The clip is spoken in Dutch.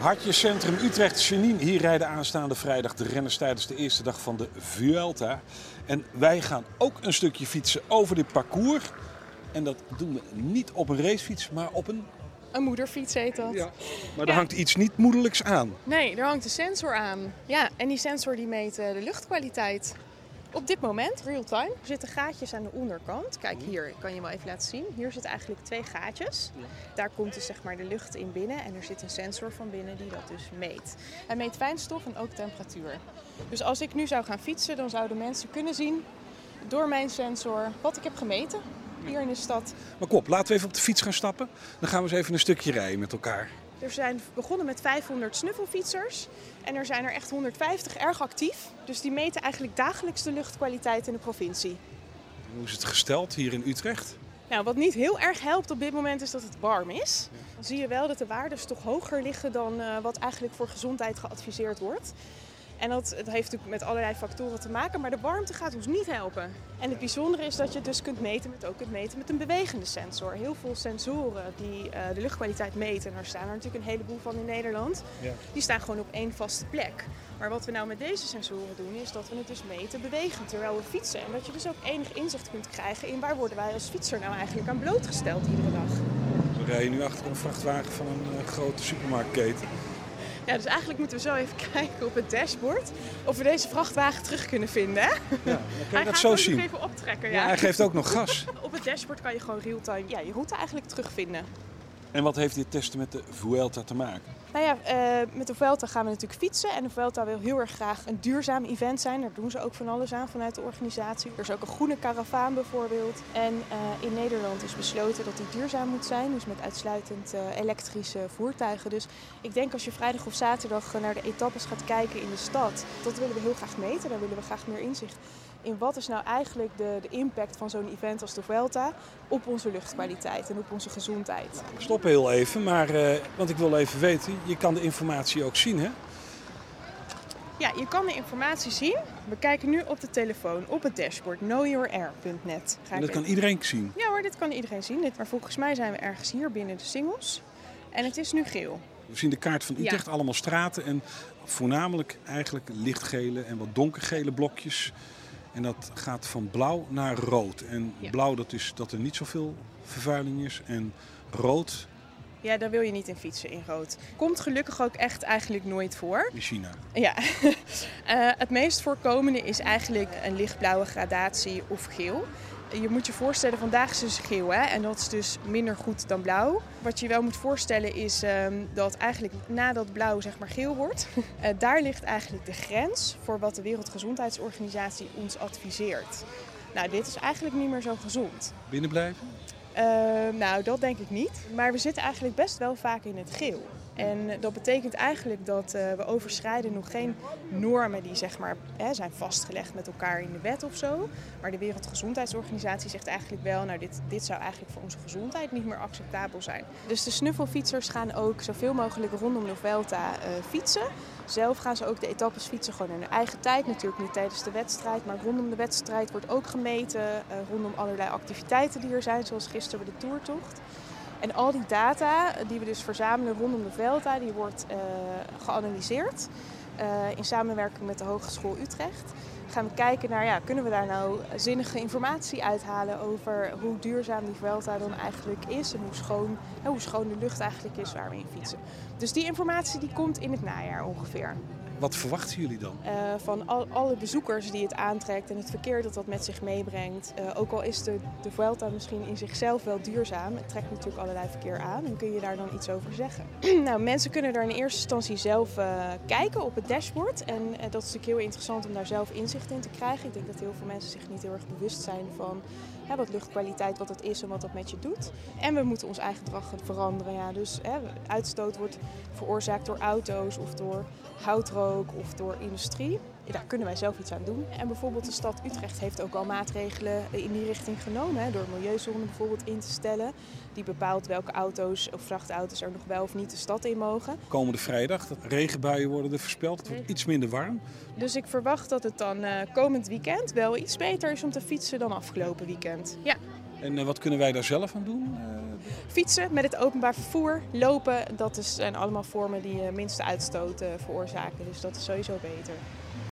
Hartjescentrum Utrecht, Janine. Hier rijden aanstaande vrijdag de renners tijdens de eerste dag van de Vuelta. En wij gaan ook een stukje fietsen over dit parcours. En dat doen we niet op een racefiets, maar op een... Een moederfiets heet dat. Ja, maar er hangt iets niet moederlijks aan. Nee, er hangt een sensor aan. Ja, en die sensor die meet de luchtkwaliteit. Op dit moment, real-time, er zitten gaatjes aan de onderkant. Kijk, hier ik kan je wel even laten zien. Hier zitten eigenlijk 2 gaatjes. Daar komt dus zeg maar de lucht in binnen en er zit een sensor van binnen die dat dus meet. Hij meet fijnstof en ook temperatuur. Dus als ik nu zou gaan fietsen, dan zouden mensen kunnen zien door mijn sensor wat ik heb gemeten hier in de stad. Maar kom op, laten we even op de fiets gaan stappen. Dan gaan we eens even een stukje rijden met elkaar. Er zijn begonnen met 500 snuffelfietsers en er zijn er echt 150 erg actief. Dus die meten eigenlijk dagelijks de luchtkwaliteit in de provincie. Hoe is het gesteld hier in Utrecht? Nou, wat niet heel erg helpt op dit moment is dat het warm is. Dan zie je wel dat de waardes toch hoger liggen dan wat eigenlijk voor gezondheid geadviseerd wordt. En dat heeft natuurlijk met allerlei factoren te maken, maar de warmte gaat ons niet helpen. En het bijzondere is dat je het dus kunt meten met een bewegende sensor. Heel veel sensoren die de luchtkwaliteit meten, en daar staan er natuurlijk een heleboel van in Nederland, die staan gewoon op één vaste plek. Maar wat we nou met deze sensoren doen, is dat we het dus meten bewegend terwijl we fietsen. En dat je dus ook enig inzicht kunt krijgen in waar worden wij als fietser nou eigenlijk aan blootgesteld iedere dag. We rijden nu achter een vrachtwagen van een grote supermarktketen. Ja, dus eigenlijk moeten we zo even kijken op het dashboard of we deze vrachtwagen terug kunnen vinden. Hè? Ja, dan kan je dat zo zien. Even optrekken. Ja, hij geeft ook nog gas. Op het dashboard kan je gewoon real-time je route eigenlijk terugvinden. En wat heeft dit testen met de Vuelta te maken? Nou ja, met de Vuelta gaan we natuurlijk fietsen. En de Vuelta wil heel erg graag een duurzaam event zijn. Daar doen ze ook van alles aan vanuit de organisatie. Er is ook een groene karavaan bijvoorbeeld. En in Nederland is besloten dat die duurzaam moet zijn. Dus met uitsluitend elektrische voertuigen. Dus ik denk als je vrijdag of zaterdag naar de etappes gaat kijken in de stad. Dat willen we heel graag meten. Daar willen we graag meer inzicht in wat is nou eigenlijk de impact van zo'n event als de Vuelta op onze luchtkwaliteit en op onze gezondheid. We stoppen heel even, want ik wil even weten, je kan de informatie ook zien, hè? Ja, je kan de informatie zien. We kijken nu op de telefoon, op het dashboard, knowyourair.net. En dat kan iedereen zien? Ja hoor, dit kan iedereen zien. Maar volgens mij zijn we ergens hier binnen de singles. En het is nu geel. We zien de kaart van Utrecht, allemaal straten en voornamelijk eigenlijk lichtgele en wat donkergele blokjes. En dat gaat van blauw naar rood. En blauw, dat is dat er niet zoveel vervuiling is. En rood... Ja, daar wil je niet in fietsen, in rood. Komt gelukkig ook echt eigenlijk nooit voor. In China. Ja. Het meest voorkomende is eigenlijk een lichtblauwe gradatie of geel. Je moet je voorstellen, vandaag is dus geel, hè? En dat is dus minder goed dan blauw. Wat je wel moet voorstellen is dat eigenlijk nadat blauw zeg maar geel wordt, daar ligt eigenlijk de grens voor wat de Wereldgezondheidsorganisatie ons adviseert. Nou, dit is eigenlijk niet meer zo gezond. Binnen blijven? Nou, dat denk ik niet. Maar we zitten eigenlijk best wel vaak in het geel. En dat betekent eigenlijk dat we overschrijden nog geen normen die zeg maar, zijn vastgelegd met elkaar in de wet of zo. Maar de Wereldgezondheidsorganisatie zegt eigenlijk wel, nou dit zou eigenlijk voor onze gezondheid niet meer acceptabel zijn. Dus de snuffelfietsers gaan ook zoveel mogelijk rondom de Vuelta fietsen. Zelf gaan ze ook de etappes fietsen gewoon in hun eigen tijd. Natuurlijk niet tijdens de wedstrijd, maar rondom de wedstrijd wordt ook gemeten. Rondom allerlei activiteiten die er zijn, zoals gisteren bij de toertocht. En al die data die we dus verzamelen rondom de Vuelta, die wordt geanalyseerd. In samenwerking met de Hogeschool Utrecht gaan we kijken naar, kunnen we daar nou zinnige informatie uithalen over hoe duurzaam die Vuelta dan eigenlijk is en hoe schoon de lucht eigenlijk is waar we in fietsen. Dus die informatie die komt in het najaar ongeveer. Wat verwachten jullie dan? Van alle bezoekers die het aantrekt en het verkeer dat met zich meebrengt. Ook al is de Vuelta misschien in zichzelf wel duurzaam, het trekt natuurlijk allerlei verkeer aan. En kun je daar dan iets over zeggen? Nou, mensen kunnen daar in eerste instantie zelf kijken op het dashboard. En dat is natuurlijk heel interessant om daar zelf inzicht in te krijgen. Ik denk dat heel veel mensen zich niet heel erg bewust zijn van wat luchtkwaliteit, wat het is en wat dat met je doet. En we moeten ons eigen gedrag veranderen. Ja. Dus uitstoot wordt veroorzaakt door auto's of door houtrook of door industrie. Daar kunnen wij zelf iets aan doen. En bijvoorbeeld de stad Utrecht heeft ook al maatregelen in die richting genomen. Door een milieuzone bijvoorbeeld in te stellen. Die bepaalt welke auto's of vrachtauto's er nog wel of niet de stad in mogen. Komende vrijdag, dat regenbuien worden er voorspeld. Het wordt iets minder warm. Dus ik verwacht dat het dan komend weekend wel iets beter is om te fietsen dan afgelopen weekend. Ja. En wat kunnen wij daar zelf aan doen? fietsen met het openbaar vervoer, lopen, zijn allemaal vormen die minste uitstoot veroorzaken. Dus dat is sowieso beter.